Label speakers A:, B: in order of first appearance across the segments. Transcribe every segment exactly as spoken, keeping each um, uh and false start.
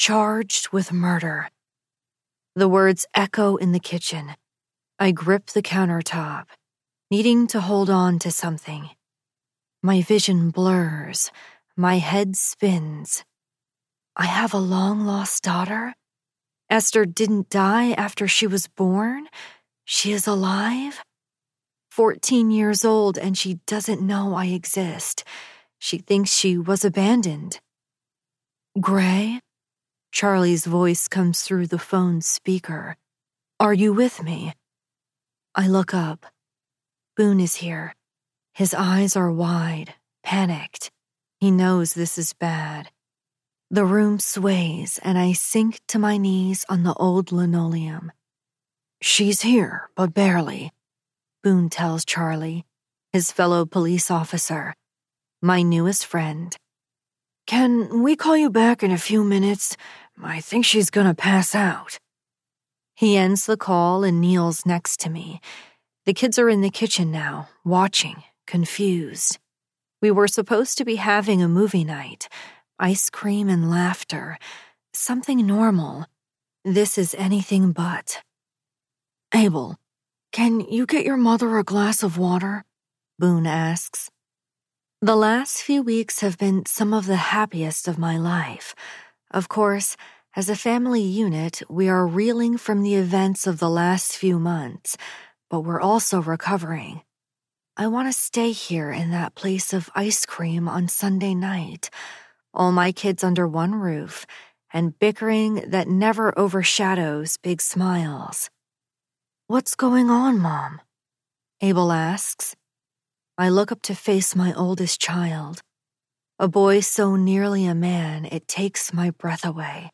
A: charged with murder. The words echo in the kitchen. I grip the countertop, needing to hold on to something. My vision blurs. My head spins. I have a long-lost daughter? Esther didn't die after she was born? She is alive? Fourteen years old and she doesn't know I exist. She thinks she was abandoned. Gray? Charlie's voice comes through the phone speaker. Are you with me? I look up. Boone is here. His eyes are wide, panicked. He knows this is bad. The room sways and I sink to my knees on the old linoleum. She's here, but barely, Boone tells Charlie, his fellow police officer, my newest friend. Can we call you back in a few minutes? I think she's gonna pass out. He ends the call and kneels next to me. The kids are in the kitchen now, watching, confused. We were supposed to be having a movie night, ice cream and laughter, something normal. This is anything but. Abel, can you get your mother a glass of water? Boone asks. The last few weeks have been some of the happiest of my life. Of course, as a family unit, we are reeling from the events of the last few months, but we're also recovering. I want to stay here in that place of ice cream on Sunday night, all my kids under one roof, and bickering that never overshadows big smiles. What's going on, Mom? Abel asks. I look up to face my oldest child, a boy so nearly a man it takes my breath away.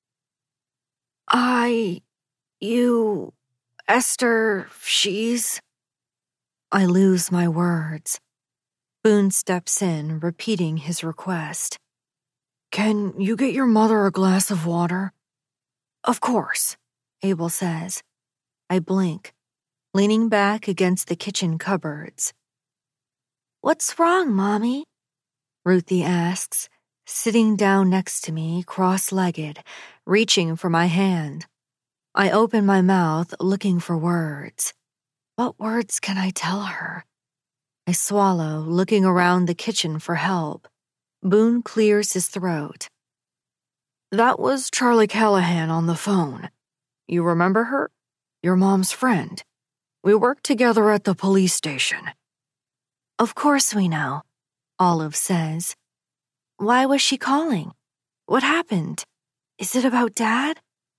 A: I, you, Esther, she's... I lose my words. Boone steps in, repeating his request. Can you get your mother a glass of water? Of course, Abel says. I blink, leaning back against the kitchen cupboards. What's wrong, Mommy? Ruthie asks, sitting down next to me, cross-legged, reaching for my hand. I open my mouth, looking for words. What words can I tell her? I swallow, looking around the kitchen for help. Boone clears his throat. That was Charlie Callahan on the phone. You remember her? Your mom's friend. We worked together at the police station. Of course we know, Olive says. Why was she calling? What happened? Is it about Dad?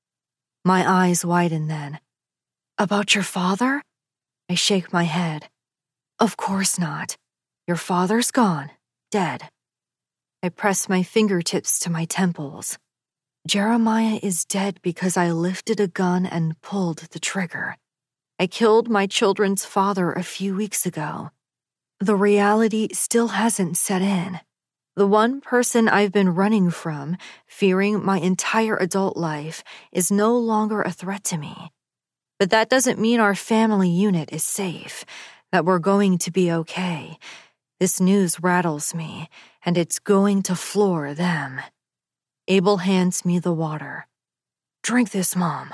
A: My eyes widen then. About your father? I shake my head. Of course not. Your father's gone, dead. I press my fingertips to my temples. Jeremiah is dead because I lifted a gun and pulled the trigger. I killed my children's father a few weeks ago. The reality still hasn't set in. The one person I've been running from, fearing my entire adult life, is no longer a threat to me. But that doesn't mean our family unit is safe, that we're going to be okay. This news rattles me, and it's going to floor them. Abel hands me the water. Drink this, Mom.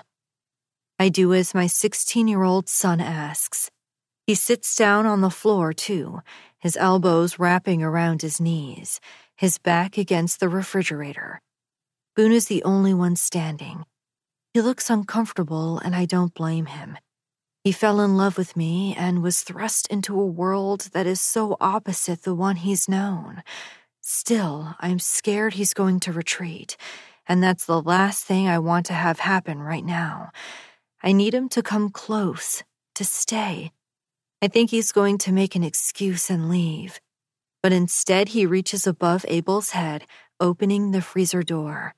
A: I do as my sixteen-year-old son asks. He sits down on the floor, too, his elbows wrapping around his knees, his back against the refrigerator. Boone is the only one standing. He looks uncomfortable, and I don't blame him. He fell in love with me and was thrust into a world that is so opposite the one he's known. Still, I'm scared he's going to retreat, and that's the last thing I want to have happen right now. I need him to come close, to stay. I think he's going to make an excuse and leave. But instead he reaches above Abel's head, opening the freezer door.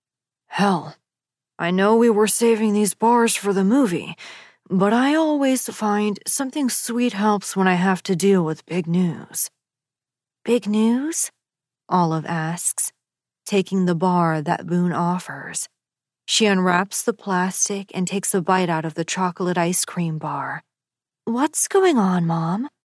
A: Hell, I know we were saving these bars for the movie, but I always find something sweet helps when I have to deal with big news. Big news? Olive asks, taking the bar that Boone offers. She unwraps the plastic and takes a bite out of the chocolate ice cream bar. What's going on, Mom?